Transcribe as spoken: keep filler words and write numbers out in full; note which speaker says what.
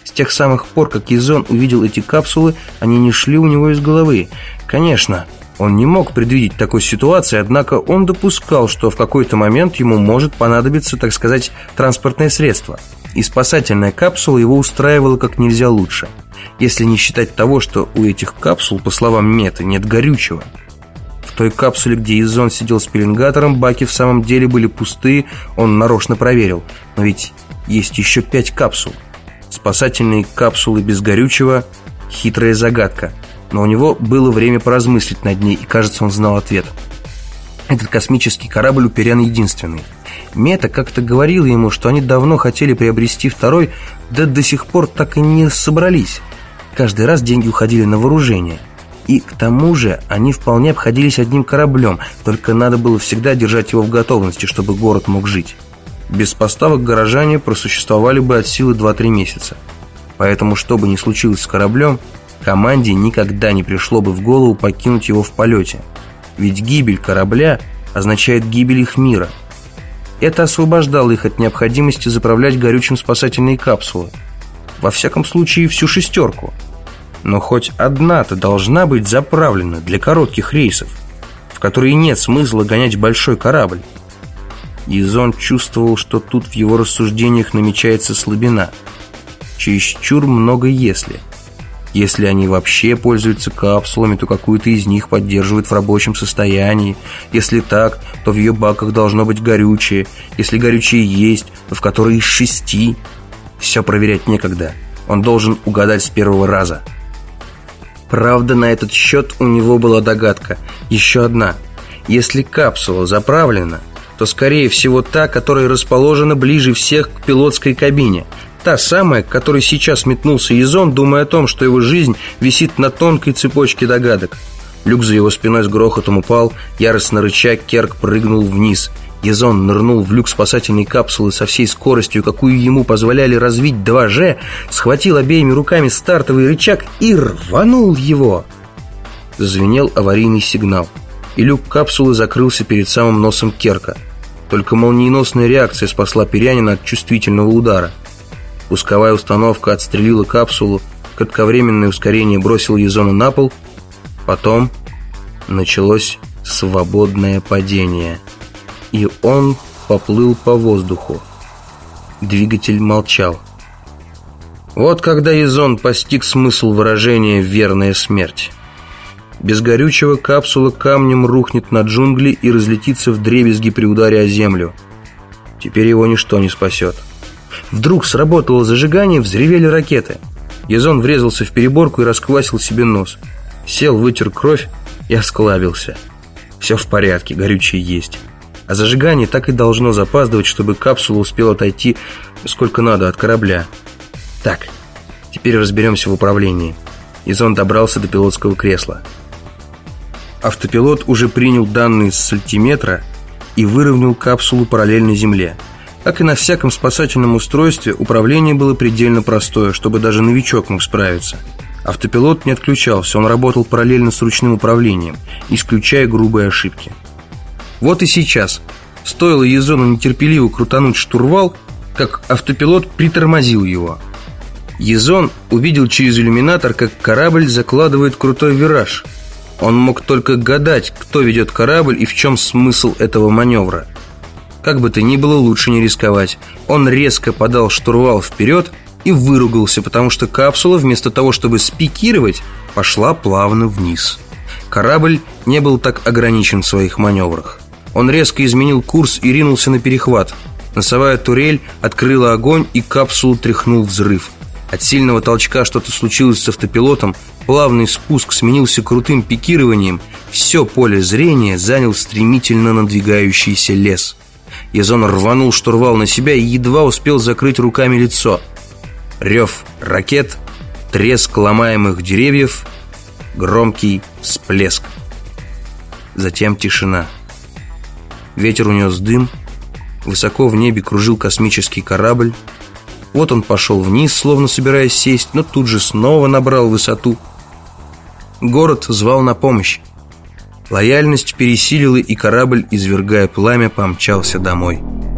Speaker 1: С тех самых пор, как Язон увидел эти капсулы, они не шли у него из головы. Конечно, он не мог предвидеть такой ситуации, однако он допускал, что в какой-то момент ему может понадобиться, так сказать, транспортное средство. И спасательная капсула его устраивала как нельзя лучше, если не считать того, что у этих капсул, по словам Меты, нет горючего. В той капсуле, где Язон сидел с пеленгатором, баки в самом деле были пустые, он нарочно проверил. Но ведь есть еще пять капсул. Спасательные капсулы без горючего – хитрая загадка. Но у него было время поразмыслить над ней, и, кажется, он знал ответ. Этот космический корабль у Пирян единственный. Мета как-то говорила ему, что они давно хотели приобрести второй, да до сих пор так и не собрались. Каждый раз деньги уходили на вооружение. И к тому же они вполне обходились одним кораблем, только надо было всегда держать его в готовности, чтобы город мог жить. Без поставок горожане просуществовали бы от силы два-три месяца. Поэтому, что бы ни случилось с кораблем, команде никогда не пришло бы в голову покинуть его в полете. Ведь гибель корабля означает гибель их мира. Это освобождало их от необходимости заправлять горючим спасательные капсулы. Во всяком случае, всю шестерку. Но хоть одна-то должна быть заправлена для коротких рейсов, в которые нет смысла гонять большой корабль. Язон чувствовал, что тут в его рассуждениях намечается слабина. Чересчур много «если». Если они вообще пользуются капсулами, то какую-то из них поддерживают в рабочем состоянии. Если так, то в ее баках должно быть горючее. Если горючее есть, то в которой из шести. Все проверять некогда. Он должен угадать с первого раза. Правда, на этот счет у него была догадка. Еще одна. Если капсула заправлена, то, скорее всего, та, которая расположена ближе всех к пилотской кабине. Та самая, к которой сейчас метнулся Язон, думая о том, что его жизнь висит на тонкой цепочке догадок. Люк за его спиной с грохотом упал, яростно рыча, Керк прыгнул вниз. Язон нырнул в люк спасательной капсулы со всей скоростью, какую ему позволяли развить два Ж, схватил обеими руками стартовый рычаг и рванул его. Зазвенел аварийный сигнал, и люк капсулы закрылся перед самым носом Керка. Только молниеносная реакция спасла Пирянина от чувствительного удара. Пусковая установка отстрелила капсулу, кратковременное ускорение бросило Язона на пол. Потом началось свободное падение, и он поплыл по воздуху. Двигатель молчал. Вот когда Язон постиг смысл выражения «верная смерть». Без горючего капсула камнем рухнет на джунгли и разлетится вдребезги при ударе о землю. Теперь его ничто не спасет. Вдруг сработало зажигание, взревели ракеты. Язон врезался в переборку и расквасил себе нос. Сел, вытер кровь и осклабился. Все в порядке, горючее есть. А зажигание так и должно запаздывать, чтобы капсула успела отойти сколько надо от корабля. Так, теперь разберемся в управлении. Язон добрался до пилотского кресла. Автопилот уже принял данные с альтиметра и выровнял капсулу параллельно земле. Как и на всяком спасательном устройстве, управление было предельно простое, чтобы даже новичок мог справиться. Автопилот не отключался, он работал параллельно с ручным управлением, исключая грубые ошибки. Вот и сейчас, стоило Язону нетерпеливо крутануть штурвал, как автопилот притормозил его. Язон увидел через иллюминатор, как корабль закладывает крутой вираж. Он мог только гадать, кто ведет корабль и в чем смысл этого маневра. Как бы то ни было, лучше не рисковать. Он резко подал штурвал вперед и выругался, потому что капсула, вместо того, чтобы спикировать, пошла плавно вниз. Корабль не был так ограничен в своих маневрах. Он резко изменил курс и ринулся на перехват. Носовая турель открыла огонь, и капсулу тряхнул взрыв. От сильного толчка что-то случилось с автопилотом. Плавный спуск сменился крутым пикированием. Все поле зрения занял стремительно надвигающийся лес. Язон рванул штурвал на себя и едва успел закрыть руками лицо. Рев ракет, треск ломаемых деревьев, громкий всплеск. Затем тишина. Ветер унес дым. Высоко в небе кружил космический корабль. Вот он пошел вниз, словно собираясь сесть, но тут же снова набрал высоту. Город звал на помощь. Лояльность пересилила, и корабль, извергая пламя, помчался домой.